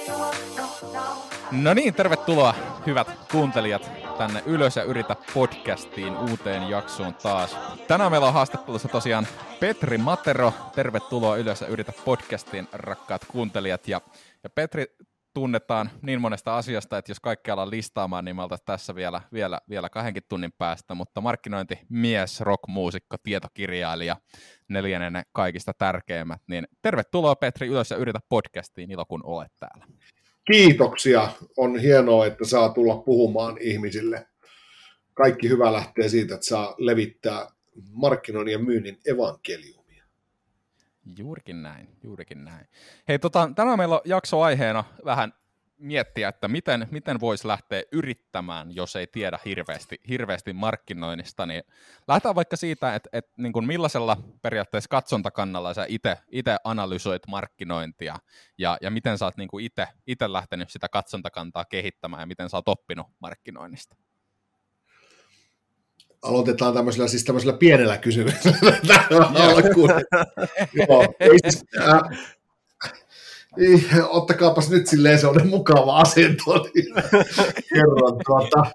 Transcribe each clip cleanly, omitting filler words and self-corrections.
No niin, tervetuloa hyvät kuuntelijat tänne Ylös ja yritä podcastiin uuteen jaksoon taas. Tänään meillä on haastattelussa tosiaan Petri Matero. Tervetuloa Ylös ja yritä podcastiin, rakkaat kuuntelijat. Ja Petri tunnetaan niin monesta asiasta, että jos kaikki alan listaamaan, niin me oltaisiin tässä vielä 2 tunnin päästä. Mutta markkinointimies, rockmuusikko, tietokirjailija, 4. kaikista tärkeimmät. Niin tervetuloa Petri Ylös ja yritä podcastiin, ilo kun olet täällä. Kiitoksia. On hienoa, että saa tulla puhumaan ihmisille. Kaikki hyvä lähtee siitä, että saa levittää markkinoinnin ja myynnin evankeliumia. Juurikin näin. Hei, tänään meillä on jaksoaiheena vähän miettiä, että miten voisi lähteä yrittämään, jos ei tiedä hirveästi markkinoinnista. Niin lähdetään vaikka siitä, että niin kuin millaisella periaatteessa katsontakannalla sä itse analysoit markkinointia ja miten sä oot niin kuin itse lähtenyt sitä katsontakantaa kehittämään ja miten sä oot oppinut markkinoinnista. Aloitetaan tämmöisellä pienellä kysymyksellä alkuun. Ottakaapas nyt silleen, se on mukava asento. Kerron.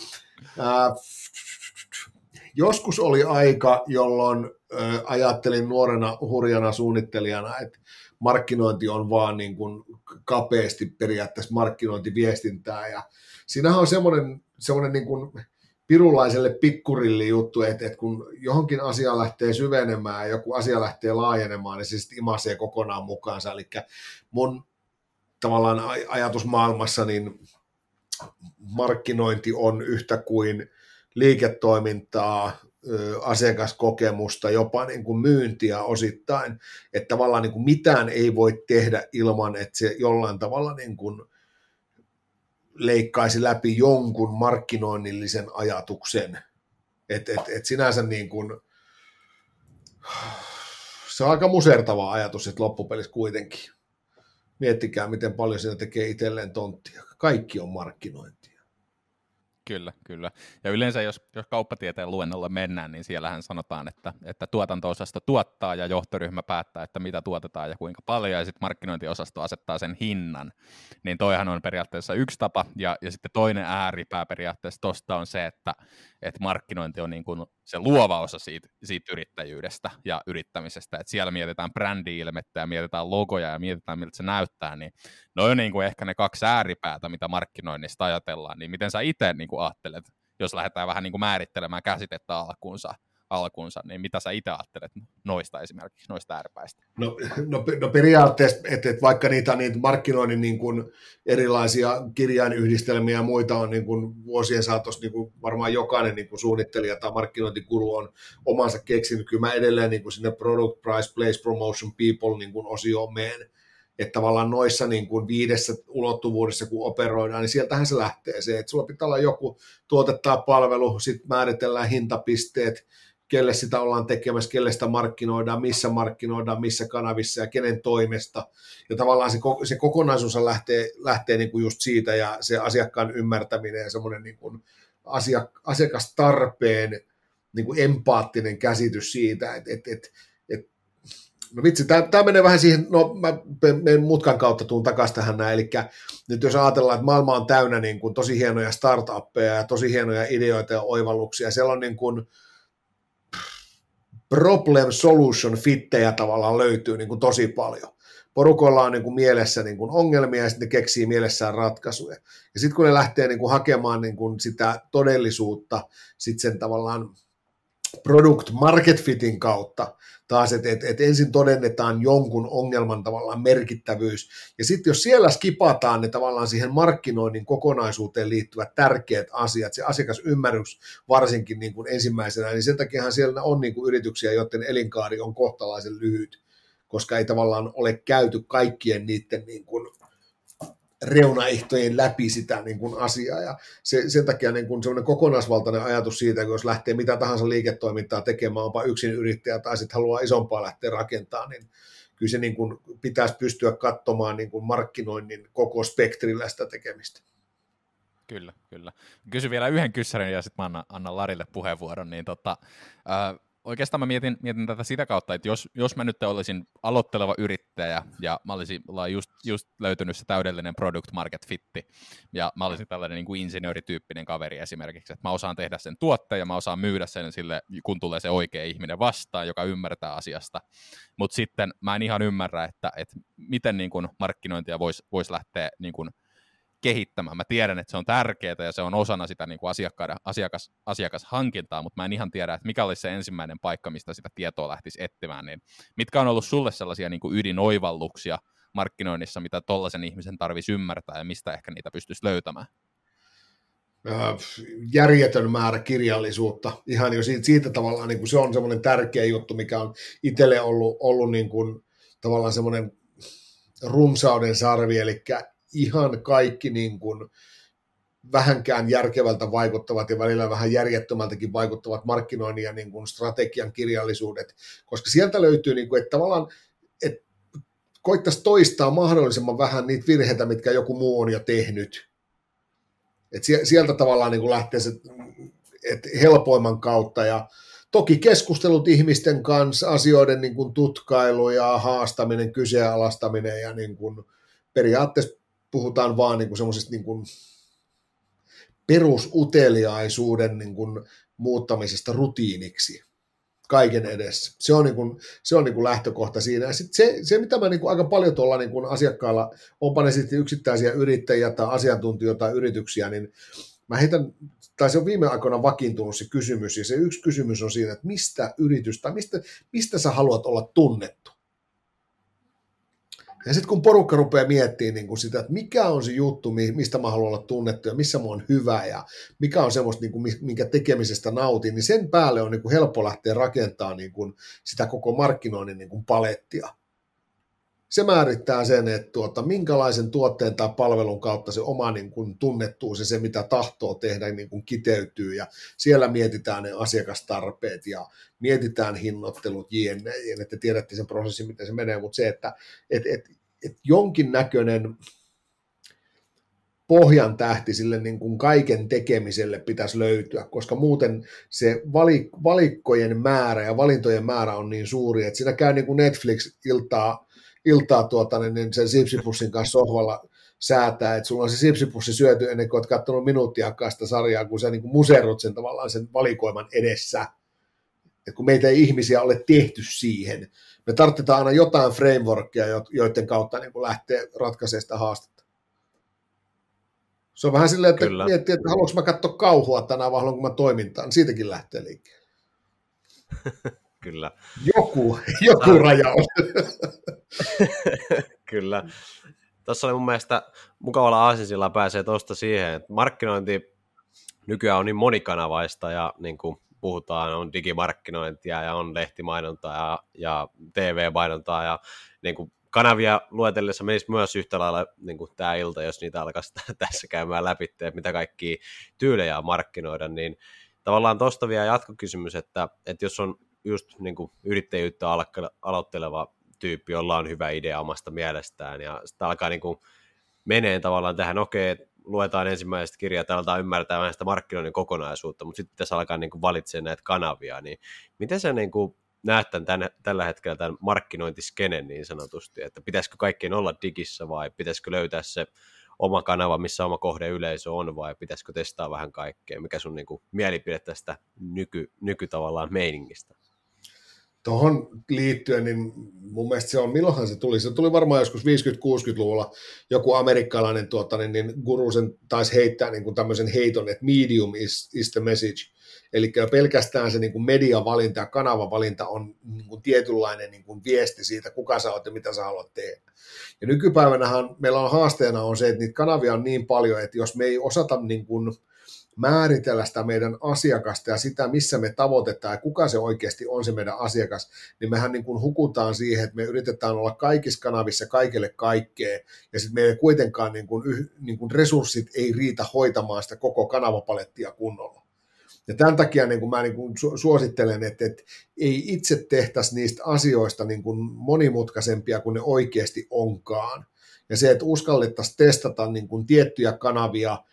Joskus oli aika, jolloin ajattelin nuorena hurjana suunnittelijana, että markkinointi on vaan niin kuin kapeasti periaatteessa markkinointiviestintää. Ja siinähän on semmoinen niin kuin pirulaiselle pikkurilli juttu, että kun johonkin asiaan lähtee syvenemään ja joku asia lähtee laajenemaan, niin se sitten imasee kokonaan mukaansa. Eli mun tavallaan ajatusmaailmassa niin markkinointi on yhtä kuin liiketoimintaa, asiakaskokemusta, jopa niin kuin myyntiä osittain, että tavallaan niin kuin mitään ei voi tehdä ilman, että se jollain tavalla niin kuin leikkaisi läpi jonkun markkinoinnillisen ajatuksen. Et sinänsä niin kuin, se on aika musertava ajatus, että loppupelissä kuitenkin. Miettikää, miten paljon siinä tekee itselleen tonttia. Kaikki on markkinointia. Kyllä. Ja yleensä, jos kauppatieteen luennolle mennään, niin siellähän sanotaan, että tuotanto-osasto tuottaa ja johtoryhmä päättää, että mitä tuotetaan ja kuinka paljon, ja sitten markkinointiosasto asettaa sen hinnan. Niin toihan on periaatteessa yksi tapa, ja sitten toinen ääripää periaatteessa tuosta on se, että markkinointi on niin kuin se luova osa siitä yrittäjyydestä ja yrittämisestä, että siellä mietitään brändi-ilmettä ja mietitään logoja ja mietitään, miltä se näyttää, niin ne on niin kuin ehkä ne 2 ääripäätä, mitä markkinoinnista ajatellaan, niin miten sä itse niin kuin ajattelet, jos lähdetään vähän niin kuin määrittelemään käsitettä alkuunsa, niin mitä sä itse ajattelet esimerkiksi noista ääripäistä? No periaatteessa, että vaikka niitä markkinoinnin niin kuin erilaisia kirjainyhdistelmiä ja muita on niin kuin vuosien saatossa niin kuin varmaan jokainen niin kuin suunnittelija tai markkinointikuru on omansa keksinyt, kyllä mä edelleen niin kuin sinne product, price, place, promotion, people niin kuin osioon meen, että tavallaan noissa niin kuin 5 ulottuvuudessa, kun operoidaan, niin sieltähän se lähtee se, että sulla pitää olla joku tuote tai palvelu, sitten määritellään hintapisteet, kelle sitä ollaan tekemässä, kelle sitä markkinoidaan, missä kanavissa ja kenen toimesta. Ja tavallaan se kokonaisuus lähtee niin kuin just siitä ja se asiakkaan ymmärtäminen ja semmoinen niin kuin asiakastarpeen niin kuin empaattinen käsitys siitä, että no vitsi, tämä menee vähän siihen, no mä menen mutkan kautta tuun takaisin tähän näin, eli nyt jos ajatellaan, että maailma on täynnä niin kuin tosi hienoja startuppeja ja tosi hienoja ideoita ja oivalluksia, siellä on niin kuin problem solution fittejä tavallaan löytyy niin kuin tosi paljon. Porukoilla on niin kuin mielessä niin kuin ongelmia ja sitten ne keksii mielessään ratkaisuja. Ja sitten kun ne lähtee niin kuin hakemaan niin kuin sitä todellisuutta sitten sen tavallaan product market fitin kautta taas, että ensin todennetaan jonkun ongelman tavallaan merkittävyys, ja sitten jos siellä skipataan ne tavallaan siihen markkinoinnin kokonaisuuteen liittyvät tärkeät asiat, se asiakasymmärrys varsinkin niin kuin ensimmäisenä, niin sen takiahan siellä on niin kuin yrityksiä, joiden elinkaari on kohtalaisen lyhyt, koska ei tavallaan ole käyty kaikkien niiden niin kuin reunaehtojen läpi sitä niin kuin asiaa, ja sen takia niin kuin semmoinen kokonaisvaltainen ajatus siitä, että jos lähtee mitä tahansa liiketoimintaa tekemään, onpa yksin yrittäjä tai sitten haluaa isompaa lähteä rakentamaan, niin kyllä se niin kuin pitäisi pystyä katsomaan niin kuin markkinoinnin koko spektrillä sitä tekemistä. Kyllä. Kysyn vielä yhden kyssärin ja sitten mä annan Larille puheenvuoron, niin oikeastaan mä mietin tätä sitä kautta, että jos mä nyt olisin aloitteleva yrittäjä ja mä olisin just löytynyt se täydellinen product market fitti ja mä olisin tällainen niin kuin insinöörityyppinen kaveri esimerkiksi, että mä osaan tehdä sen tuotteen ja mä osaan myydä sen sille, kun tulee se oikea ihminen vastaan, joka ymmärtää asiasta, mutta sitten mä en ihan ymmärrä, että miten niin kuin markkinointia voisi lähteä niin kuin kehittämään. Mä tiedän, että se on tärkeää ja se on osana sitä niin kuin asiakashankintaa, mutta mä en ihan tiedä, että mikä olisi se ensimmäinen paikka, mistä sitä tietoa lähtisi etsimään. Niin mitkä on ollut sulle sellaisia niin kuin ydinoivalluksia markkinoinnissa, mitä tollaisen ihmisen tarvitsisi ymmärtää ja mistä ehkä niitä pystyisi löytämään? Järjetön määrä kirjallisuutta. Ihan jo siitä tavallaan niin kuin se on semmoinen tärkeä juttu, mikä on itselle ollut niin kuin, tavallaan semmoinen runsauden sarvi, eli ihan kaikki niin kuin vähänkään järkevältä vaikuttavat ja välillä vähän järjettömältäkin vaikuttavat markkinoinnin ja niin kuin strategian kirjallisuudet, koska sieltä löytyy, niin kuin, että tavallaan että koittaisi toistaa mahdollisimman vähän niitä virheitä, mitkä joku muu on jo tehnyt. Et sieltä tavallaan niin kuin lähtee se helpoimman kautta ja toki keskustelut ihmisten kanssa, asioiden niin kuin tutkailu ja haastaminen, kyseenalaistaminen ja niin kuin periaatteessa puhutaan vaan niin semmoisesta niin perusuteliaisuuden niin kuin muuttamisesta rutiiniksi kaiken edessä. Se on niin kuin lähtökohta siinä. Ja sit se, mitä mä niin kuin aika paljon tuolla niin kuin asiakkailla, onpa ne sitten yksittäisiä yrittäjiä tai asiantuntijoita tai yrityksiä, niin mä heitän, tai se on viime aikoina vakiintunut se kysymys, ja se yksi kysymys on siinä, että mistä yritys, tai mistä sä haluat olla tunnettu? Ja sitten kun porukka rupeaa miettimään niin sitä, että mikä on se juttu, mistä mä haluan olla tunnettu ja missä mä oon hyvä ja mikä on semmoista, niin kuin, minkä tekemisestä nautin, niin sen päälle on niin kuin helppo lähteä rakentamaan niin kuin sitä koko markkinoinnin niin kuin palettia. Se määrittää sen, että minkälaisen tuotteen tai palvelun kautta se oma niin kuin tunnettuus ja se, mitä tahtoo tehdä, niin kuin kiteytyy ja siellä mietitään ne asiakastarpeet ja mietitään hinnoittelut jne, että tiedätte sen prosessin, miten se menee, mutta se, että jonkinnäköinen pohjan tähti sille niin kuin kaiken tekemiselle pitäisi löytyä, koska muuten se valikkojen määrä ja valintojen määrä on niin suuri, että siinä käy niin kuin Netflix-iltaa niin sen sipsipussin kanssa sohvalla säätää, että sulla on se sipsipussi syöty ennen kuin olet katsonut minuuttiakaan sitä sarjaa, kun sä niin kuin muserrut sen tavallaan sen valikoiman edessä. Et kun meitä ei ihmisiä ole tehty siihen, me tarvitaan aina jotain frameworkia, joiden kautta niin kuin lähtee ratkaisemaan sitä haastetta. Se on vähän silleen, että miettii, että haluanko mä katsoa kauhua tänään vai haluanko mä toimintaan, siitäkin lähtee liikkeelle. Kyllä. Joku raja on. Kyllä. Tuossa oli mun mielestä mukavalla aasinsilla pääsee tuosta siihen, että markkinointi nykyään on niin monikanavaista ja niin kuin puhutaan, on digimarkkinointia ja on lehtimainontaa ja TV-mainontaa ja niin kuin kanavia luetellessa menisi myös yhtä lailla niin kuin tämä ilta, jos niitä alkaisi tässä käymään läpi, että mitä kaikkia tyylejä markkinoida, niin tavallaan tuosta vielä jatkokysymys, että jos on just niin kuin yrittäjyyttä aloitteleva tyyppi, jolla on hyvä idea omasta mielestään, ja sitten alkaa niin kuin menee tavallaan tähän, okei, luetaan ensimmäiset kirjat, aletaan ymmärtää vähän sitä markkinoinnin kokonaisuutta, mutta sitten tässä alkaa niin kuin valitsemaan näitä kanavia, niin miten sä niin kuin näet tällä hetkellä tämän markkinointiskenen niin sanotusti, että pitäisikö kaikkien olla digissä vai pitäisikö löytää se oma kanava, missä oma kohdeyleisö on, vai pitäisikö testaa vähän kaikkea? Mikä sun niin kuin mielipide tästä tavallaan meiningistä? Tuohon liittyen, niin mun mielestä se on, milloinhan se tuli? Se tuli varmaan joskus 50-60-luvulla. Joku amerikkalainen niin guru sen taisi heittää niin kuin tämmöisen heiton, että medium is the message. Eli pelkästään se niin kuin mediavalinta ja kanavavalinta on niin kuin tietynlainen niin kuin viesti siitä, kuka sä oot ja mitä sä haluat tehdä. Ja nykypäivänähän meillä on haasteena on se, että niitä kanavia on niin paljon, että jos me ei osata niin kuin määritellä sitä meidän asiakasta ja sitä, missä me tavoitetaan ja kuka se oikeasti on se meidän asiakas, niin mehän niin kuin hukutaan siihen, että me yritetään olla kaikissa kanavissa kaikille kaikkea, ja sitten meillä kuitenkaan niin kuin resurssit ei riitä hoitamaan sitä koko kanavapalettia kunnolla. Ja tämän takia niin kuin mä niin kuin suosittelen, että ei itse tehtäisi niistä asioista niin kuin monimutkaisempia kuin ne oikeasti onkaan. Ja se, että uskallettaisiin testata niin kuin tiettyjä kanavia,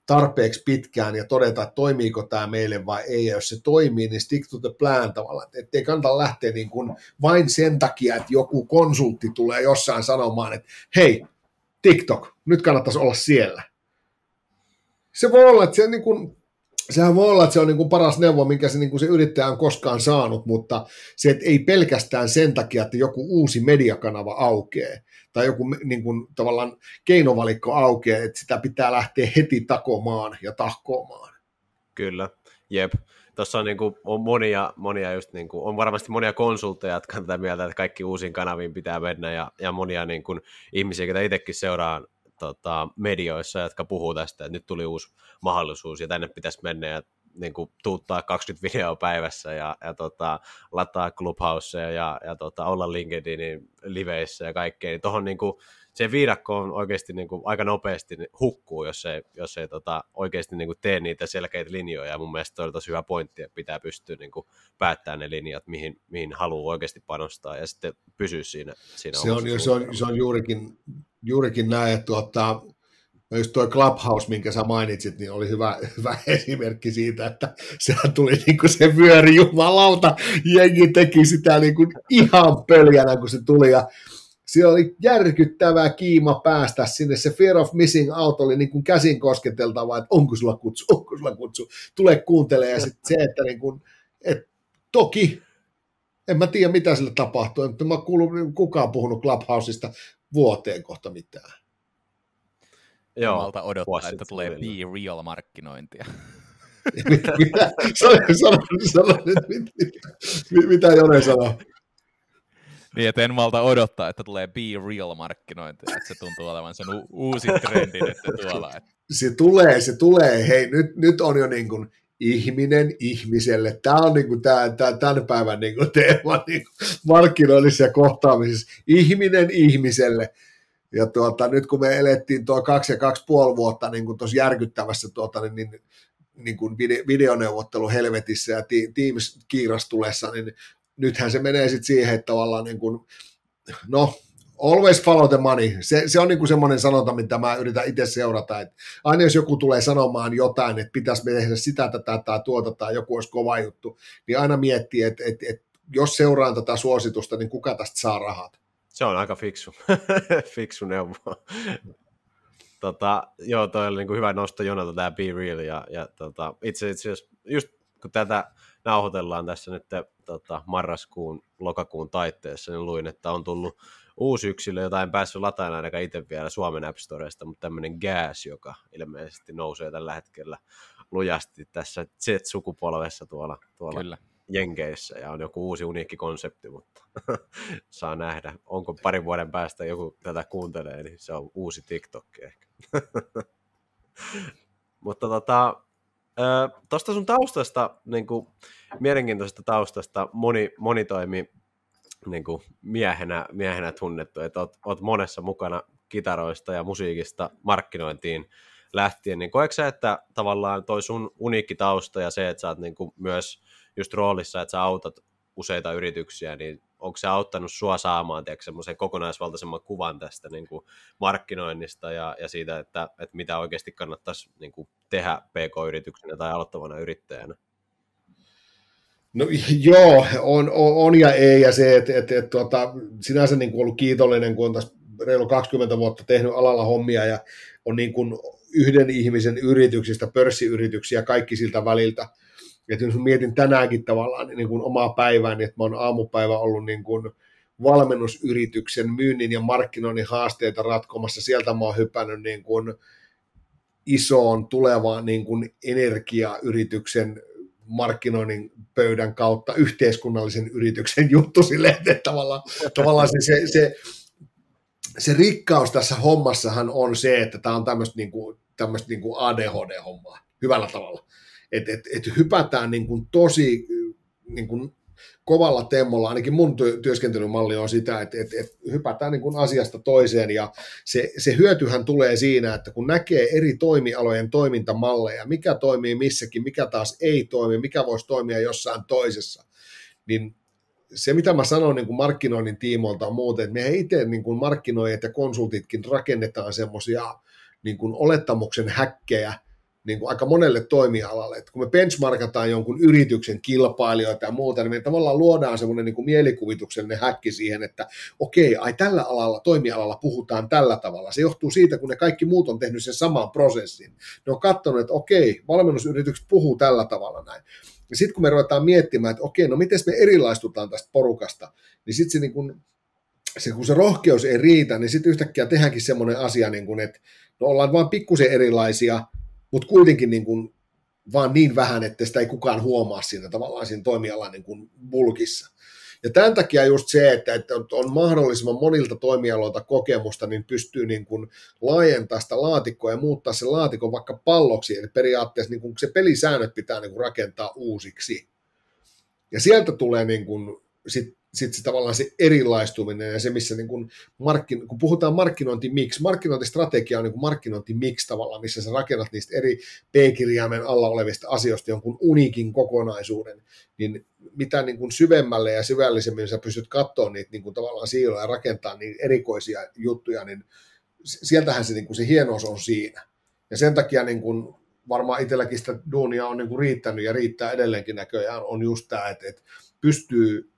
tarpeeksi pitkään ja todeta, että toimiiko tämä meille vai ei, ja jos se toimii, niin stick to the plan tavallaan, ettei kannata lähteä niin kuin vain sen takia, että joku konsultti tulee jossain sanomaan, että hei, TikTok, nyt kannattaisi olla siellä. Se voi olla, että se niin kuin, sehän voi olla, että se on niin kuin paras neuvo, minkä se, niin kuin se yrittäjä on koskaan saanut, mutta se, että ei pelkästään sen takia, että joku uusi mediakanava aukeaa, tai joku niin kuin, tavallaan keinovalikko aukeaa, että sitä pitää lähteä heti takomaan ja tahkoamaan. Kyllä, jep. Tuossa on, on monia just, on varmasti monia konsultteja, jotka on tätä mieltä, että kaikki uusiin kanaviin pitää mennä, ja monia ihmisiä, joita itsekin seuraan medioissa, jotka puhuu tästä, että nyt tuli uusi mahdollisuus, ja tänne pitäisi mennä, ja tuuttaa 20 videoa päivässä, ja lataa Clubhousea, ja olla LinkedInin liveissä ja kaikkea, niin tuohon se viidakko on oikeasti aika nopeasti hukkuu, jos ei oikeasti tee niitä selkeitä linjoja, ja mun mielestä toi on tosi hyvä pointti, että pitää pystyä päättämään ne linjat, mihin haluaa oikeasti panostaa, ja sitten pysyä siinä se on juurikin näin, että just tuo Clubhouse, minkä sä mainitsit, niin oli hyvä esimerkki siitä, että sehän tuli se vyöri, jumalauta, jengi teki sitä ihan pöljänä, kun se tuli, ja siellä oli järkyttävää kiima päästä sinne, se fear of missing out oli käsin kosketeltavaa, että onko sulla kutsu, tule kuuntelemaan, ja sitten se, että toki, en mä tiedä mitä sille tapahtuu, mutta mä kuulun kukaan puhunut Clubhouseista vuoteen kohta mitään. Joo, malta odottaa, että tulee Be Real-markkinointia. Sano nyt, mitä Jone sanoo? Niin, että en malta odottaa, että tulee Be Real-markkinointia, että se tuntuu olevan sen uusi trendi, että tuolla. Se tulee, hei, nyt on jo ihminen ihmiselle. Tämä on tämän päivän teema markkinoinnissa ja kohtaamisessa. Ihminen ihmiselle. Ja nyt kun me elettiin tuo 2 ja 2,5 vuotta tuossa järkyttävässä videoneuvottelu helvetissä ja Teams kiirastulessa, niin nythän se menee sitten siihen, että tavallaan always follow the money. Se on semmoinen sanonta, mitä mä yritän itse seurata, että aina jos joku tulee sanomaan jotain, että pitäisi me tehdä sitä, tätä tai tuota tai joku olisi kova juttu, niin aina miettii, että jos seuraan tätä suositusta, niin kuka tästä saa rahat. Se on aika fiksu neuvo. Joo, toi oli hyvä nosto Jonalta tämä Be Real, ja itse asiassa just kun tätä nauhoitellaan tässä nyt marraskuun, lokakuun taitteessa, niin luin, että on tullut uusi yksilö, jota en päässyt lataamaan ainakaan itse vielä Suomen App Storesta, mutta tämmöinen Gas, joka ilmeisesti nousee tällä hetkellä lujasti tässä Z-sukupolvessa tuolla Kyllä. Jenkeissä, ja on joku uusi uniikki konsepti, mutta saa nähdä, onko parin vuoden päästä joku tätä kuuntelee, niin se on uusi TikTok ehkä. Mutta tuosta sun taustasta, mielenkiintoisesta taustasta, moni toimi miehenä tunnettu, että oot monessa mukana kitaroista ja musiikista markkinointiin lähtien, niin koetko sä, että tavallaan toi sun uniikki tausta ja se, että sä oot myös just roolissa, että sä autat useita yrityksiä, niin onko se auttanut sua saamaan semmoisen kokonaisvaltaisemman kuvan tästä markkinoinnista ja siitä, että mitä oikeasti kannattaisi tehdä PK-yrityksenä tai aloittavana yrittäjänä? No joo, on ja ei, ja se, että sinänsä ollut kiitollinen, kun on tässä reilu 20 vuotta tehnyt alalla hommia ja on yhden ihmisen yrityksistä, pörssiyrityksiä, kaikki siltä väliltä. Että jos mietin tänäänkin tavallaan omaa päivääni, että mä oon aamupäivä ollut valmennusyrityksen myynnin ja markkinoinnin haasteita ratkomassa, sieltä mä oon hypännyt isoon tulevaan energiayrityksen markkinoinnin pöydän kautta yhteiskunnallisen yrityksen juttu silleen, että tavallaan se rikkaus tässä hommassahan on se, että tämä on tämmöistä ADHD-hommaa hyvällä tavalla. Että hypätään tosi kovalla temmolla, ainakin mun työskentelymalli on sitä, että hypätään asiasta toiseen, ja se hyötyhän tulee siinä, että kun näkee eri toimialojen toimintamalleja, mikä toimii missäkin, mikä taas ei toimi, mikä voisi toimia jossain toisessa, niin se, mitä mä sanon markkinoinnin tiimoilta on muuten, että mehän itse markkinoijat ja konsultitkin rakennetaan semmoisia olettamuksen häkkejä, niin kuin aika monelle toimialalle. Että kun me benchmarkataan jonkun yrityksen kilpailijoita ja muuta, niin me tavallaan luodaan semmoinen niin kuin mielikuvituksellinen häkki siihen, että okei, tällä alalla, toimialalla puhutaan tällä tavalla. Se johtuu siitä, kun ne kaikki muut on tehnyt sen saman prosessin. Ne on katsonut, että okei, valmennusyritykset puhuu tällä tavalla näin. Ja sitten kun me ruvetaan miettimään, että okei, no miten me erilaistutaan tästä porukasta, niin sitten se, niin kun se rohkeus ei riitä, niin sitten yhtäkkiä tehdäänkin semmoinen asia, niin kun, että no ollaan vaan pikkusen erilaisia, mutta kuitenkin niin kun, vaan niin vähän, että sitä ei kukaan huomaa siinä tavallaan siinä toimialan niin kun bulkissa. Ja tämän takia just se, että on mahdollisimman monilta toimialoilta kokemusta, niin pystyy niin kuin laajentamaan sitä laatikkoa ja muuttaa sen laatikon vaikka palloksi, eli periaatteessa niin kuin se pelisäännöt pitää niin kuin rakentaa uusiksi. Ja sieltä tulee niin kuin sit se tavallaan se erilaistuminen ja se, missä niin kuin kun puhutaan markkinointistrategia on niin kuin markkinointimix tavallaan, missä sä rakennat niistä eri P-kirjaimen alla olevista asioista jonkun uniikin kokonaisuuden, niin mitä niin kuin syvemmälle ja syvällisemmin sä pystyt katsoa niitä niin kuin tavallaan siiloja ja rakentaa niitä erikoisia juttuja, niin sieltähän se, niin kuin se hienous on siinä. Ja sen takia niin kuin varmaan itselläkin sitä duunia on niin kuin riittänyt ja riittää edelleenkin näköjään, on just tämä, että yhdistelemään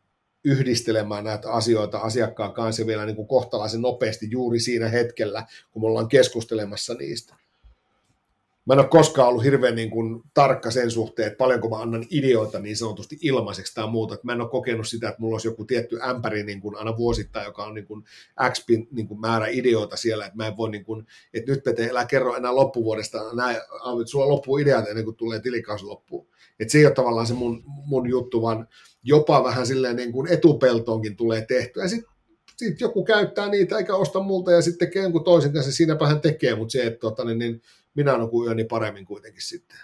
näitä asioita asiakkaan kanssa vielä niin kuin kohtalaisen nopeasti juuri siinä hetkellä, kun me ollaan keskustelemassa niistä. Mä en ole koskaan ollut hirveän niin kuin tarkka sen suhteen, että paljonko mä annan ideoita niin sanotusti ilmaiseksi tai muuta. Mä en ole kokenut sitä, että mulla olisi joku tietty ämpäri niin kuin aina vuosittain, joka on niin kuin X niin kuin määrä ideoita siellä, että mä en voi, niin kuin, että nyt Pete, älä kerro enää loppuvuodesta, näin, sulla loppuu ideat ennen kuin tulee tilikausi loppuun. Että se ei ole tavallaan se mun juttu, vaan jopa vähän silleen niin kuin etupeltoonkin tulee tehtyä. Ja sitten joku käyttää niitä eikä osta multa ja sitten tekee jonkun toisen kanssa, siinäpä hän tekee, mutta se, että niin minä nukun yöni paremmin kuitenkin sitten.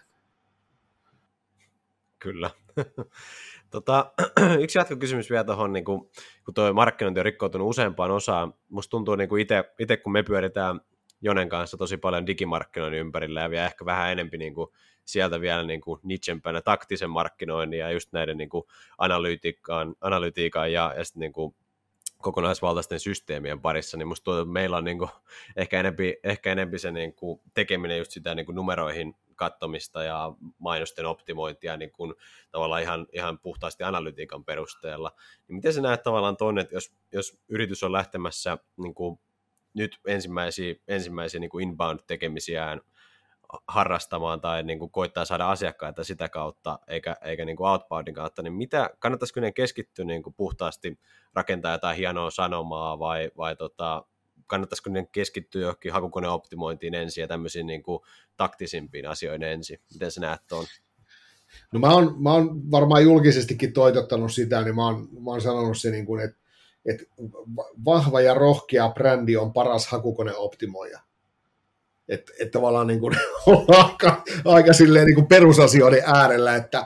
Kyllä. Yksi jatkokysymys vielä tuohon, niin kun tuo markkinointi on rikkoutunut useampaan osaan. Musta tuntuu niin kuin itse, kun me pyöritään Jonen kanssa tosi paljon digimarkkinoinnin ympärillä ja vielä ehkä vähän enemmän niin kuin sieltä vielä niin kuin nichempänä taktisen markkinoinnin ja just näiden niin kuin analytiikan ja sitten niin kuin kokonaisvaltaisten systeemien parissa, niin musta tuntuu, että meillä on niin kuin ehkä enempi se niin kuin tekeminen just sitä niin kuin numeroihin katsomista ja mainosten optimointia niin kuin tavallaan ihan puhtaasti analytiikan perusteella. Niin miten sä näet tavallaan tuonne, että jos yritys on lähtemässä niin kuin nyt ensimmäisiä niin kuin inbound-tekemisiään harrastamaan tai niin kuin koittaa saada asiakkaita sitä kautta, eikä niin kuin outboundin kautta, niin kannattaisiko ne keskittyä niin kuin puhtaasti rakentaa jotain hienoa sanomaa vai kannattaisiko ne keskittyä johonkin hakukoneoptimointiin ensin ja tämmöisiin niin kuin taktisimpiin asioihin ensin? Miten sä näet tuon? No mä oon varmaan julkisestikin toitottanut sitä, niin mä oon sanonut se, niin kuin, että vahva ja rohkea brändi on paras hakukoneoptimoija. Että tavallaan niin kuin ollaan aika silleen niin kuin perusasioiden äärellä, että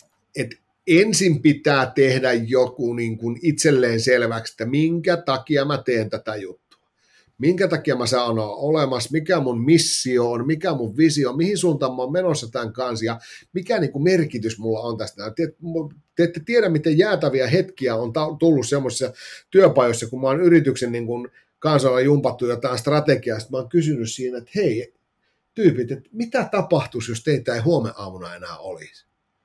ensin pitää tehdä joku niin kuin itselleen selväksi, että minkä takia mä teen tätä juttua. Minkä takia mä saan olla olemassa, mikä mun missio on, mikä mun visio on, mihin suuntaan mä oon menossa tämän kanssa ja mikä niin kuin merkitys mulla on tästä. Te ette tiedä, miten jäätäviä hetkiä on tullut semmoisissa työpajoissa, kun mä oon yrityksen niin kuin kansalla jumpattu jotain strategiaa, sitten mä oon kysynyt siinä, että hei, tyypit, että mitä tapahtuisi, jos teitä ei huomenaamuna enää olisi?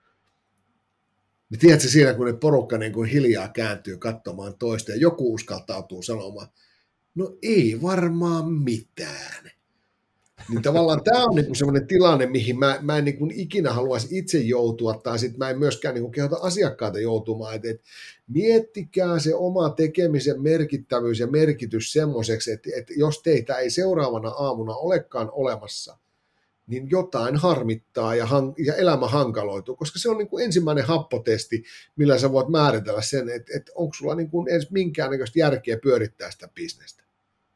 Niin tiedätkö siinä, kun ne porukka niin kuin hiljaa kääntyy katsomaan toista ja joku uskaltautuu sanomaan, no ei varmaan mitään. Niin tavallaan tämä on niin semmoinen tilanne, mihin mä en niin ikinä haluaisi itse joutua, tai sitten mä en myöskään niin kehota asiakkaita joutumaan, että miettikää se oma tekemisen merkittävyys ja merkitys semmoiseksi, että jos teitä ei seuraavana aamuna olekaan olemassa, niin jotain harmittaa ja elämä hankaloituu, koska se on niin kuin ensimmäinen happotesti, millä sä voit määritellä sen, että onko sulla niin kuin edes minkäännäköistä järkeä pyörittää sitä bisnestä.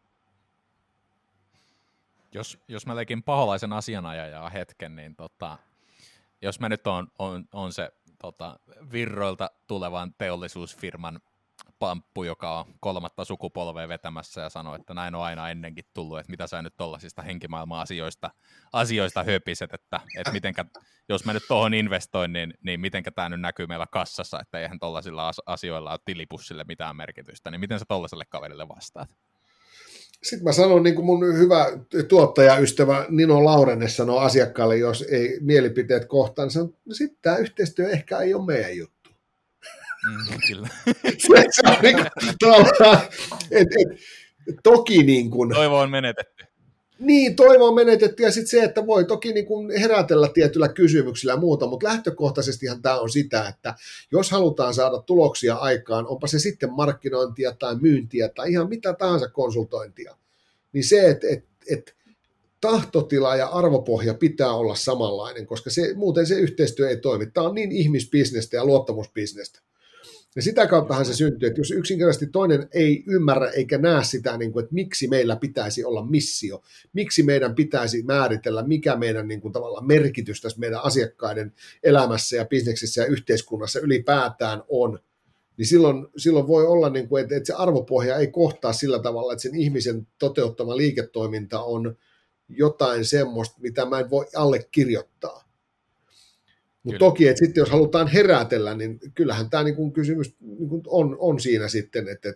Jos mä leikin paholaisen asianajajaa hetken, niin jos mä nyt on se Virroilta tulevan teollisuusfirman pamppu, joka on 3. sukupolvea vetämässä ja sanoo, että näin on aina ennenkin tullut, että mitä sä nyt tollasista henkimaailman asioista höpiset, että mitenkä, jos mä nyt tuohon investoin, niin mitenkä tämä nyt näkyy meillä kassassa, että eihän tollasilla asioilla ole tilipussille mitään merkitystä, niin miten sä tollaselle kaverille vastaat? Sitten mä sanon, niin kuin mun hyvä tuottajaystävä Nino Laurenne sanoo asiakkaalle, jos ei mielipiteet kohtaan, niin sitten tämä yhteistyö ehkä ei ole meidän juttu. Kyllä. Se on niin kuin, toki niin kuin, toivo on menetetty. Niin, toivo on menetetty ja sitten se, että voi toki niin kuin herätellä tietyillä kysymyksillä ja muuta, mutta lähtökohtaisestihan tämä on sitä, että jos halutaan saada tuloksia aikaan, onpa se sitten markkinointia tai myyntiä tai ihan mitä tahansa konsultointia, niin se, että tahtotila ja arvopohja pitää olla samanlainen, koska muuten se yhteistyö ei toimi. Tämä on niin ihmisbisnestä ja luottamusbisnestä. Ja sitä kauttahan se syntyy, että jos yksinkertaisesti toinen ei ymmärrä eikä näe sitä, niin kuin, että miksi meillä pitäisi olla missio, miksi meidän pitäisi määritellä, mikä meidän niin kuin, tavallaan merkitys tässä meidän asiakkaiden elämässä ja bisneksissä ja yhteiskunnassa ylipäätään on, niin silloin voi olla, niin kuin, että se arvopohja ei kohtaa sillä tavalla, että sen ihmisen toteuttama liiketoiminta on jotain semmoista, mitä mä en voi allekirjoittaa. Mutta toki, että sitten jos halutaan herätellä, niin kyllähän tämä niin kysymys niin on siinä sitten, että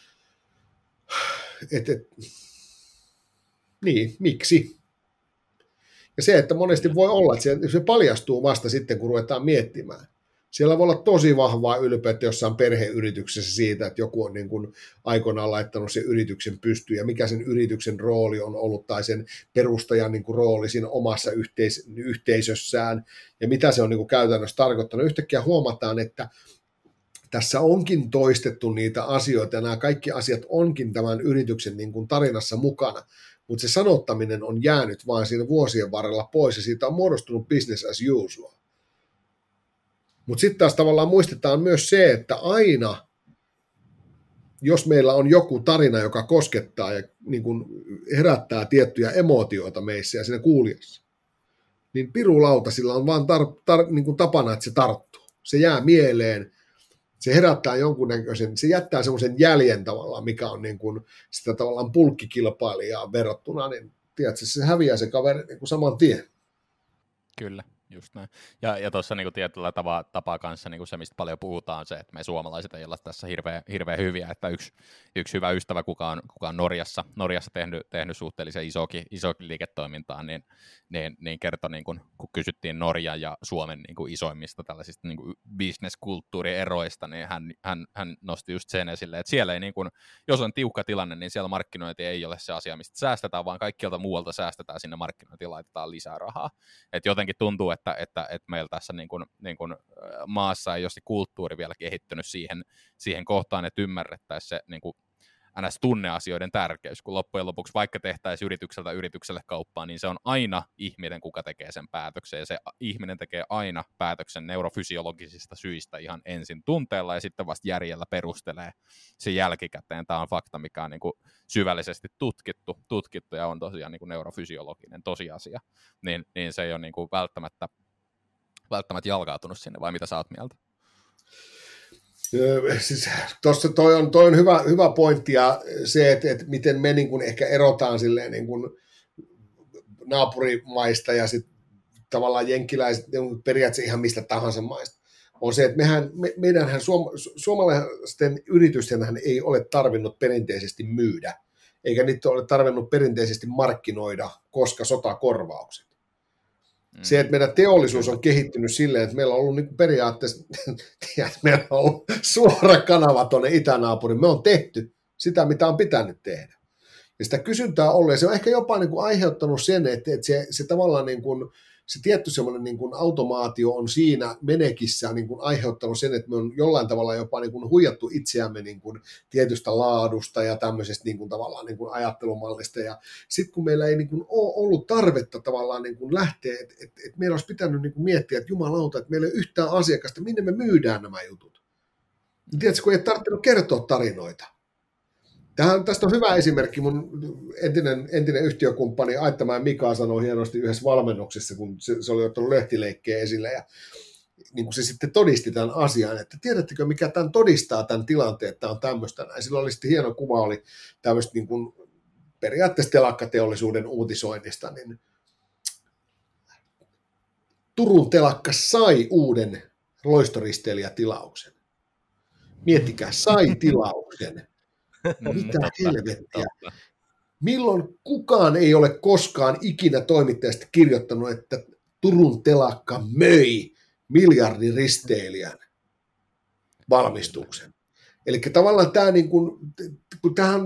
niin, miksi? Ja se, että monesti voi olla, että se paljastuu vasta sitten, kun ruvetaan miettimään. Siellä voi olla tosi vahvaa ylpeyttä jossain perheyrityksessä siitä, että joku on niin kuin aikoinaan laittanut sen yrityksen pystyyn ja mikä sen yrityksen rooli on ollut tai sen perustajan niin kuin rooli siinä omassa yhteisössään ja mitä se on niin kuin käytännössä tarkoittanut. Yhtäkkiä huomataan, että tässä onkin toistettu niitä asioita ja nämä kaikki asiat onkin tämän yrityksen niin kuin tarinassa mukana, mutta se sanottaminen on jäänyt vain siinä vuosien varrella pois ja siitä on muodostunut business as usual. Mutta sitten taas tavallaan muistetaan myös se, että aina, jos meillä on joku tarina, joka koskettaa ja niin kun herättää tiettyjä emootioita meissä ja siinä kuulijassa, niin pirulauta sillä on vaan niin kun tapana, että se tarttuu. Se jää mieleen, se herättää jonkunnäköisen, se jättää semmoisen jäljen tavallaan, mikä on niin kun sitä tavallaan pulkkikilpailijaa verrattuna, niin tiedätkö, se häviää se kaveri niin kun saman tien. Kyllä. Just näin. Ja tuossa niinku tietyllä tapaa kanssa niinku se, mistä paljon puhutaan, se, että me suomalaiset ei olla tässä hirveän hyviä, että yksi hyvä ystävä, kuka on Norjassa tehnyt suhteellisen isokin liiketoimintaa, niin kertoi, niin kun kysyttiin Norjan ja Suomen niin kuin isoimmista tällaisista niin kuin business-kulttuurieroista, niin hän nosti just sen esille, että siellä ei, niin kun, jos on tiukka tilanne, niin siellä markkinointi ei ole se asia, mistä säästetään, vaan kaikkialta muualta säästetään sinne markkinointiin, laitetaan lisää rahaa. Et jotenkin tuntuu, että meillä tässä niin kun maassa ei ole se kulttuuri vielä kehittynyt siihen kohtaan, että ymmärrettäisiin se niin kuin NS-tunneasioiden tärkeys, kun loppujen lopuksi vaikka tehtäisiin yritykselle kauppaa, niin se on aina ihminen, kuka tekee sen päätöksen, ja se ihminen tekee aina päätöksen neurofysiologisista syistä ihan ensin tunteella, ja sitten vasta järjellä perustelee sen jälkikäteen. Tämä on fakta, mikä on niin kuin syvällisesti tutkittu, ja on tosiaan niin kuin neurofysiologinen tosiasia, niin se ei ole niin kuin välttämättä jalkautunut sinne, vai mitä sä oot mieltä? Siis toi on hyvä pointti ja se, että miten me niin kuin ehkä erotaan silleen niin kuin naapurimaista ja sitten tavallaan jenkkiläiset periaatteessa ihan mistä tahansa maista, on se, että meidänhän suomalaisten yritystenhän ei ole tarvinnut perinteisesti myydä, eikä niitä ole tarvinnut perinteisesti markkinoida, koska sotakorvaukset. Se, että meidän teollisuus on kehittynyt silleen, että meillä on ollut niin periaatteessa, meillä on ollut suora kanava tuonne itänaapuriin. Me on tehty sitä, mitä on pitänyt tehdä. Ja sitä kysyntää ollut, ja se on ehkä jopa niin kuin aiheuttanut sen, että se tavallaan niin kuin, se tietty semmoinen niin kuin automaatio on siinä menekissä niin kuin aiheuttanut sen, että me on jollain tavalla jopa niin kuin huijattu itseämme niin kuin tietystä laadusta ja tämmöisestä niin kuin tavallaan niin kuin ajattelumallista. Ja sitten kun meillä ei niin kuin ole ollut tarvetta tavallaan niin kuin lähteä, että meillä olisi pitänyt niin kuin miettiä, että jumalauta, että meillä ei ole yhtään asiakasta, minne me myydään nämä jutut. Tiedätkö, kun ei tarvinnut kertoa tarinoita. Tästä on hyvä esimerkki. Mun entinen yhtiökumppani Aittamäen Mika sanoi hienosti yhdessä valmennuksessa, kun se oli ottanut lehtileikkejä esille ja niin kuin se sitten todisti tämän asian, että tiedättekö mikä tämän todistaa tämän tilanteen, että tämä on tämmöistä näin. Silloin oli sitten hieno kuva, oli tämmöistä niin kuin periaatteessa telakkateollisuuden uutisoinnista, niin Turun telakka sai uuden loistoristeilijätilauksen. Miettikää, sai tilauksen. Mitä helvettiä. milloin kukaan ei ole koskaan ikinä toimittajasta kirjoittanut, että Turun telakka möi miljardiristeilijän valmistuksen. Eli tavallaan tämä, niin kun tähän,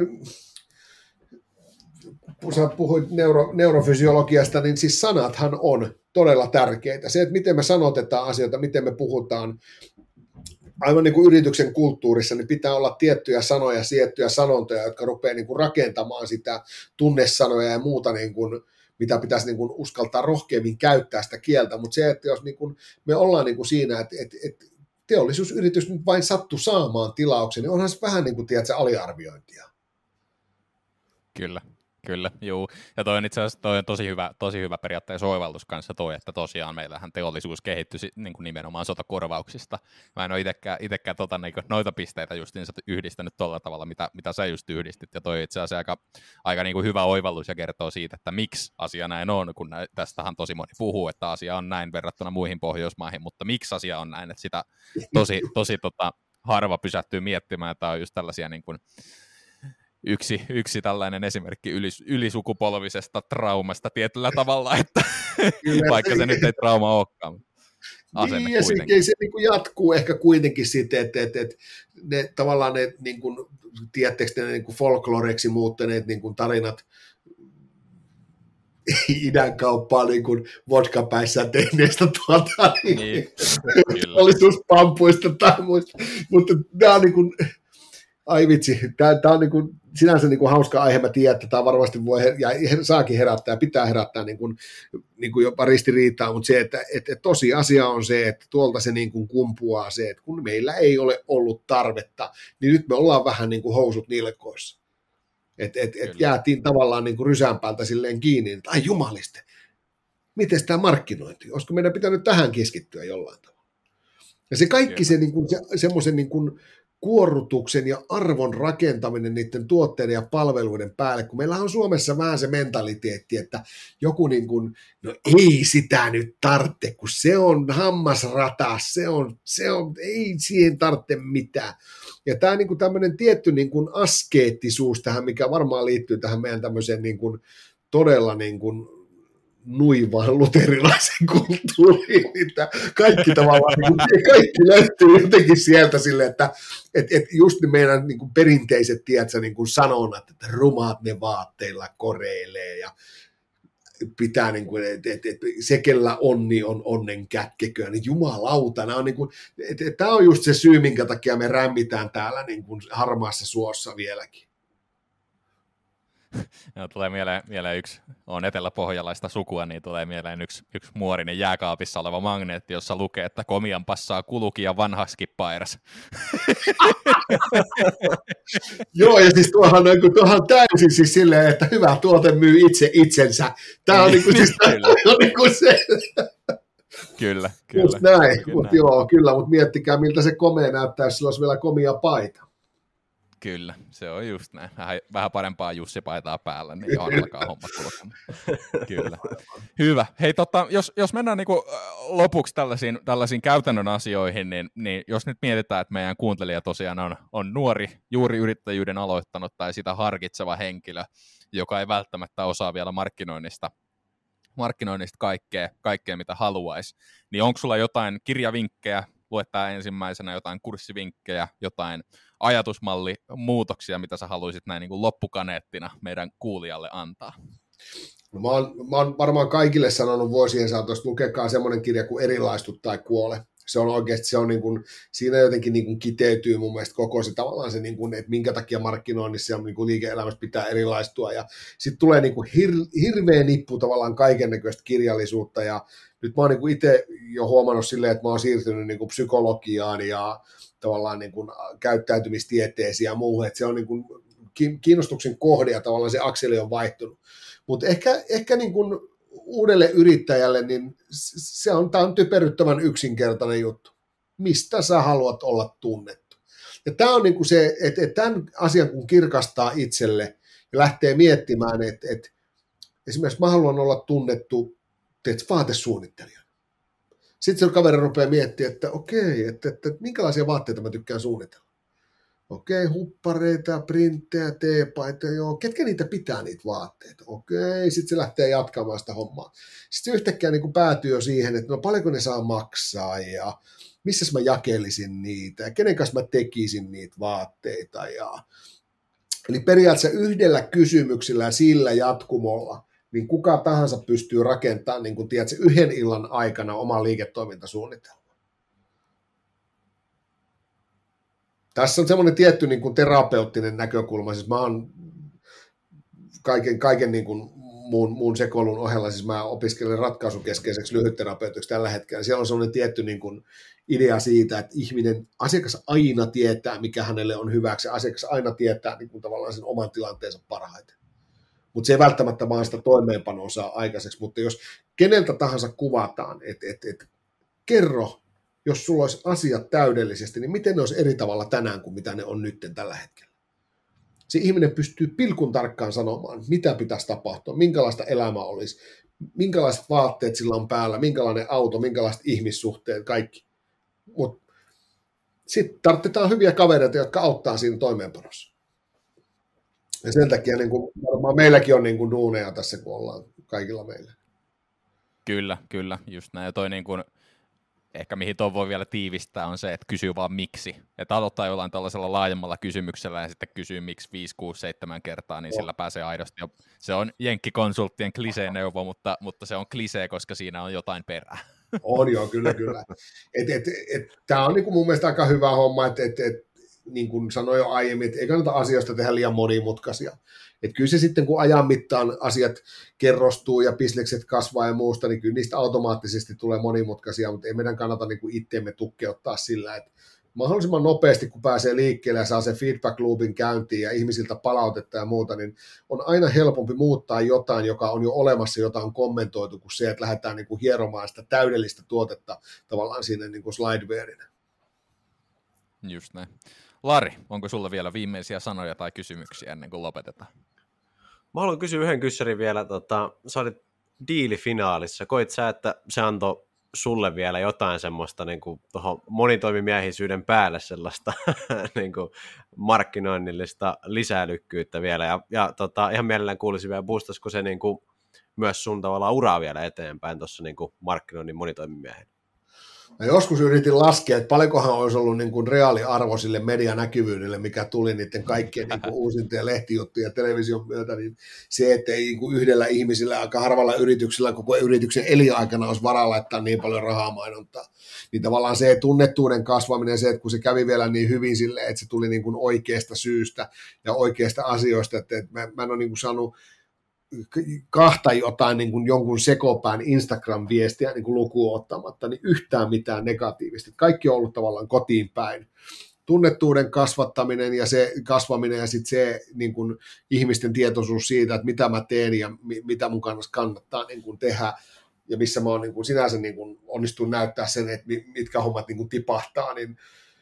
kun sä puhuit neurofysiologiasta, niin siis sanathan on todella tärkeitä. Se, että miten me sanotetaan asioita, miten me puhutaan, aivan niin kuin yrityksen kulttuurissa, niin pitää olla tiettyjä sanoja, tiettyjä sanontoja, jotka rupeaa niin kuin rakentamaan sitä tunnesanoja ja muuta, niin kuin, mitä pitäisi niin kuin uskaltaa rohkeammin käyttää sitä kieltä. Mutta se, että jos niin kuin me ollaan niin kuin siinä, että teollisuusyritys nyt vain sattu saamaan tilauksen, niin onhan se vähän niin kuin, tiedätkö, aliarviointia. Kyllä, juu. Ja toi on itse asiassa tosi hyvä periaatteessa oivallus kanssa toi, että tosiaan meillähän teollisuus kehittyi niin kuin nimenomaan sotakorvauksista. Mä en ole itsekään noita pisteitä justiinsa yhdistänyt tuolla tavalla, mitä sä just yhdistit. Ja toi itse asiassa aika niin kuin hyvä oivallus ja kertoo siitä, että miksi asia näin on, kun tästähän tosi moni puhuu, että asia on näin verrattuna muihin Pohjoismaihin, mutta miksi asia on näin, että sitä tosi harva pysähtyy miettimään. Tämä on just tällaisia niin kuin yksi tällainen esimerkki ylisukupolvisesta traumasta tietyllä tavalla, että kyllä, vaikka se nyt ei trauma olekaan. Niin, ja se niin kuin jatkuu ehkä kuitenkin sitten, että ne tavallaan ne, niin kuin, tiedättekö ne niin kuin folkloreksi muuttuneet niin kuin tarinat idän kauppaa niin kuin vodkapäissään tehneestä teollisuuspampuista tai muista, mutta tämä on niin kuin, ai vitsi, tämä on niin kuin, sinänsä niin kuin hauska aihe, mä tiedän, että tämä varmasti voi ja saakin herättää ja pitää herättää niin kuin jopa ristiriitaa, mutta se, että tosiasia on se, että tuolta se niin kuin kumpuaa se, että kun meillä ei ole ollut tarvetta, niin nyt me ollaan vähän niin kuin housut nilkoissa. Että jäätiin tavallaan niin kuin rysän päältä silleen kiinni, että ai jumaliste, miten tämä markkinointi, olisiko meidän pitänyt tähän keskittyä jollain tavalla. Ja se kaikki se, niin kuin, semmoisen niin kuin kuorrutuksen ja arvon rakentaminen niiden tuotteiden ja palveluiden päälle, kun meillä on Suomessa vähän se mentaliteetti, että joku niin kuin, no ei sitä nyt tarvitse, kun se on hammasrata, se on, ei siihen tarvitse mitään. Ja tämä niin kuin tämmöinen tietty niin kuin askeettisuus tähän, mikä varmaan liittyy tähän meidän tämmöiseen niin kuin todella niin kuin nuivaan luterilaisen kulttuuriin, että kaikki tavallaan, kaikki löytyy jotenkin sieltä silleen, että just ne meidän niin kuin perinteiset, tiedätkö, niin kuin sanonnat, että rumaat ne vaatteilla koreilee ja pitää, niin kuin, että se, kellä onni on onnen kätkeköä, niin jumalauta, tämä on just se syy, minkä takia me rämmitään täällä niin kuin harmaassa suossa vieläkin. No, tulee mieleen yksi, on eteläpohjalaista sukua, niin tulee mieleen yksi muorinen jääkaapissa oleva magneetti, jossa lukee, että komian passaa kuluki ja vanhaskin pairas. Joo, ja siis tuohan täysin siis silleen, että hyvä tuote myy itse itsensä. Tämä on niinku se. Kyllä. Just näin, mutta joo, kyllä, mutta miettikää miltä se komea näyttää, jos sillä olisi vielä komia paita. Kyllä, se on just näin. Vähän parempaa Jussi-paitaa päällä, niin alkaa homma kulkemaan. Kyllä. Hyvä. Hei, jos mennään niin kuin lopuksi tällaisiin käytännön asioihin, niin jos nyt mietitään, että meidän kuuntelija tosiaan on nuori, juuri yrittäjyyden aloittanut tai sitä harkitseva henkilö, joka ei välttämättä osaa vielä markkinoinnista kaikkea, mitä haluaisi, niin onko sulla jotain kirjavinkkejä, luettaa ensimmäisenä jotain kurssivinkkejä, jotain ajatusmallimuutoksia, mitä sä haluaisit näin niin kuin loppukaneettina meidän kuulijalle antaa? No, mä oon varmaan kaikille sanonut vuosien saatossa, lukekaa semmoinen kirja kuin Erilaistu tai kuole. Se on oikeasti, se on niin kuin, siinä jotenkin niin kuin kiteytyy mun mielestä koko se tavallaan se, niin kuin, että minkä takia markkinoinnissa ja niin kuin liike-elämässä pitää erilaistua. Ja sitten tulee niin kuin hirveä nippu tavallaan kaikennäköistä kirjallisuutta. Ja nyt mä oon niin kuin itse jo huomannut silleen, että mä oon siirtynyt niin kuin psykologiaan ja tavallaan niin kuin käyttäytymistieteeseen ja muuhun. Että se on niin kuin kiinnostuksen kohde ja tavallaan se akseli on vaihtunut. Mutta ehkä niin kuin uudelle yrittäjälle, niin tämä on typeryttävän yksinkertainen juttu. Mistä sä haluat olla tunnettu? Ja tämä on niin kuin se, että tämän asian kun kirkastaa itselle ja lähtee miettimään, että esimerkiksi mä haluan olla tunnettu vaatesuunnittelijana. Sitten se kaveri rupeaa miettimään, että okei, että minkälaisia vaatteita mä tykkään suunnitella. Okei, huppareita, printtejä, teepaita, joo. Ketkä niitä pitää niitä vaatteita? Okei, sitten se lähtee jatkamaan sitä hommaa. Sitten se yhtäkkiä niin kuin päätyy jo siihen, että no paljonko ne saa maksaa ja missä mä jakelisin niitä ja kenen kanssa mä tekisin niitä vaatteita. Eli periaatteessa yhdellä kysymyksellä ja sillä jatkumolla niin kuka tahansa pystyy rakentamaan niin kuin, tiedätkö, yhden illan aikana oman liiketoimintasuunnitelman. Tässä on semmoinen tietty niin kuin terapeuttinen näkökulma, siis mä oon kaiken niin kuin muun sekoilun ohella, siis mä opiskelen ratkaisukeskeiseksi lyhytterapeutiksi tällä hetkellä. Siellä on semmoinen tietty niin kuin idea siitä, että asiakas aina tietää, mikä hänelle on hyväksi, asiakas aina tietää niin kuin tavallaan sen oman tilanteensa parhaiten. Mutta se ei välttämättä vaan sitä toimeenpanoa saa aikaiseksi, mutta jos keneltä tahansa kuvataan, että kerro, jos sulla olisi asiat täydellisesti, niin miten ne olisi eri tavalla tänään kuin mitä ne on nyt tällä hetkellä. Se ihminen pystyy pilkun tarkkaan sanomaan, mitä pitäisi tapahtua, minkälaista elämää olisi, minkälaiset vaatteet sillä on päällä, minkälainen auto, minkälaiset ihmissuhteet, kaikki. Mutta sitten tarvitaan hyviä kavereita, jotka auttaa siinä toimeenpanossa. Ja sen takia niin kuin, varmaan meilläkin on niin kuin duuneja tässä, kun ollaan kaikilla meillä. Kyllä, just näin. Ja toi niin kuin, ehkä mihin tuon voi vielä tiivistää on se, että kysyy vaan miksi. Että aloittaa jollain tällaisella laajemmalla kysymyksellä ja sitten kysyy miksi 5, 6, 7 kertaa, niin sillä pääsee aidosti. Ja se on jenkkikonsulttien klisee-neuvo, mutta se on klisee, koska siinä on jotain perää. On joo, kyllä. Tämä on niin kuin mun mielestä aika hyvä homma, että niin kuin sanoin jo aiemmin, että ei kannata asioista tehdä liian monimutkaisia. Että kyllä se sitten, kun ajan mittaan asiat kerrostuu ja bisnekset kasvaa ja muusta, niin kyllä niistä automaattisesti tulee monimutkaisia, mutta ei meidän kannata niin kuin itteemme tukkeuttaa sillä, että mahdollisimman nopeasti, kun pääsee liikkeelle ja saa sen feedback loopin käyntiin ja ihmisiltä palautetta ja muuta, niin on aina helpompi muuttaa jotain, joka on jo olemassa, jota on kommentoitu, kuin se, että lähdetään niin kuin hieromaan sitä täydellistä tuotetta tavallaan siinä niin kuin slidewaren. Just näin. Lari, onko sulla vielä viimeisiä sanoja tai kysymyksiä ennen kuin lopetetaan? Mä haluan kysyä yhden kyssärin vielä. Sä olit diilifinaalissa. Koit sä, että se antoi sulle vielä jotain semmoista niin kuin tuohon monitoimimiehisyyden päälle sellaista niin kuin markkinoinnillista lisälykkyyttä vielä? Ja ihan mielellään kuulisin vielä, boostasko se niin kuin myös sun tavallaan uraa vielä eteenpäin tuossa niin kuin markkinoinnin monitoimimiehen? Mä joskus yritin laskea, että paljonkohan olisi ollut niin kuin reaaliarvo sille medianäkyvyydelle, mikä tuli niiden kaikkien niin kuin uusintojen lehtijuttuja television myötä, niin se, että ei niin kuin yhdellä ihmisellä, aika harvalla yrityksellä koko yrityksen elinaikana olisi varaa laittaa niin paljon rahaa mainontaa. Niin tavallaan se tunnettuuden kasvaminen, se, että kun se kävi vielä niin hyvin silleen, että se tuli niin kuin oikeasta syystä ja oikeasta asioista, että mä en ole niin kuin saanut kahta jotain niin kuin jonkun sekopään Instagram-viestiä niin kuin lukuun ottamatta, niin yhtään mitään negatiivista. Kaikki on ollut tavallaan kotiin päin. Tunnettuuden kasvattaminen ja se kasvaminen ja sitten se niin kuin ihmisten tietoisuus siitä, että mitä mä teen ja mitä mun kannattaa niin kuin tehdä ja missä mä oon niin kuin sinänsä niin kuin onnistun näyttää sen, että mitkä hommat niin kuin tipahtaa, niin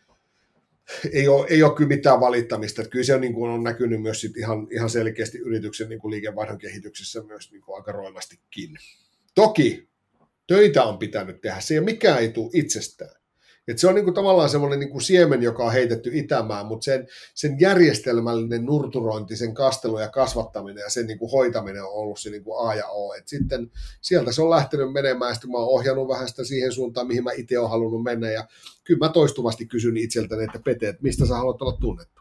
ei ole kyllä mitään valittamista. Että kyllä se on, niin kuin on näkynyt myös sit ihan selkeästi yrityksen niin kuin liikevaihdon kehityksessä myös niin kuin aika roimastikin. Toki töitä on pitänyt tehdä, se ei ole mikään ei tule itsestään. Et se on niin kuin tavallaan semmoinen niin kuin siemen, joka on heitetty itämään, mutta sen järjestelmällinen nurturointi, sen kastelu ja kasvattaminen ja sen niin kuin hoitaminen on ollut se niin kuin A ja O. Et sitten sieltä se on lähtenyt menemään ja sitten mä oon ohjannut vähän sitä siihen suuntaan, mihin mä itse olen halunnut mennä ja kyllä mä toistuvasti kysyn itseltäni, että Pete, että mistä sä haluat olla tunnettu?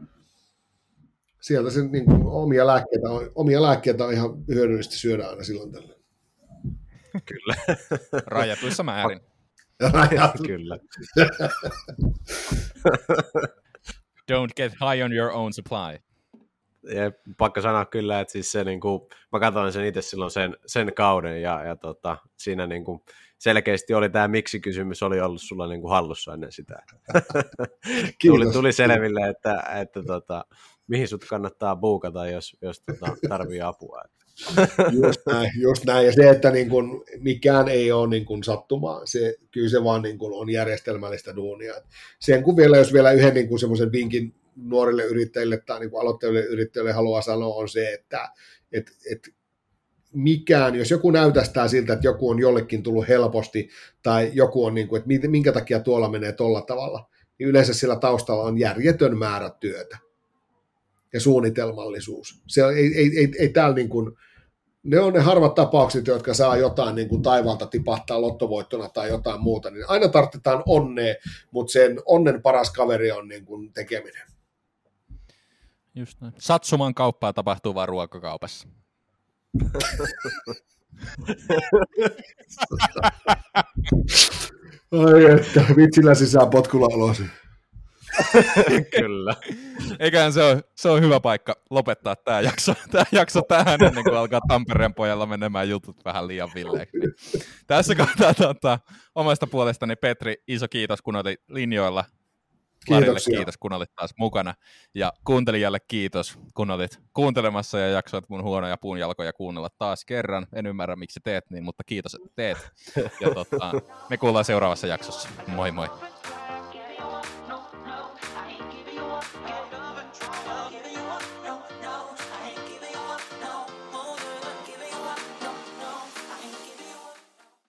Sieltä se niin kuin omia lääkkeitä on ihan hyödyllistä syödä aina silloin tällä. Kyllä. Rajatuissa määrin. Kyllä. Don't get high on your own supply. Ja pakko sanoa kyllä, että siis se, niin kuin, mä katsoin sen itse silloin sen kauden ja siinä niin kuin, selkeästi oli tämä miksi-kysymys oli ollut sulla niin kuin hallussa ennen sitä. tuli selville, että mihin sut kannattaa buukata, jos tarvii apua. Just näin. Ja se, että niin kun mikään ei ole niin kun sattumaa, kyllä se vaan niin kun on järjestelmällistä duunia. Sen kun jos vielä yhden niin kun semmoisen vinkin nuorille yrittäjille tai niin kun aloittaville yrittäjille haluaa sanoa, on se, että mikään, jos joku näytästää siltä, että joku on jollekin tullut helposti tai joku on, niin kun, että minkä takia tuolla menee tolla tavalla, niin yleensä siellä taustalla on järjetön määrä työtä ja suunnitelmallisuus. Se ei täällä niin kuin, ne on ne harvat tapaukset, jotka saa jotain niin kuin taivaalta tipahtaa lottovoittona tai jotain muuta, niin aina tarvitaan onnea, mutta sen onnen paras kaveri on niin kuin tekeminen. Just näin. Satsuman kauppaa tapahtuu vaan ruokakaupassa. Ai että, vitsillä sisään potkulla ulos. Kyllä. Eiköhän se on hyvä paikka lopettaa tämä jakso tähän ennen kuin alkaa Tampereen pojalla menemään jutut vähän liian villeeksi. Niin. Tässä kohtaa omasta puolestani Petri, iso kiitos kun olit linjoilla. Larille kiitos kun olit taas mukana ja kuuntelijalle kiitos kun olit kuuntelemassa ja jaksoit mun huonoja puunjalkoja kuunnella taas kerran. En ymmärrä miksi teet niin, mutta kiitos että teet. Ja me kuullaan seuraavassa jaksossa. Moi moi.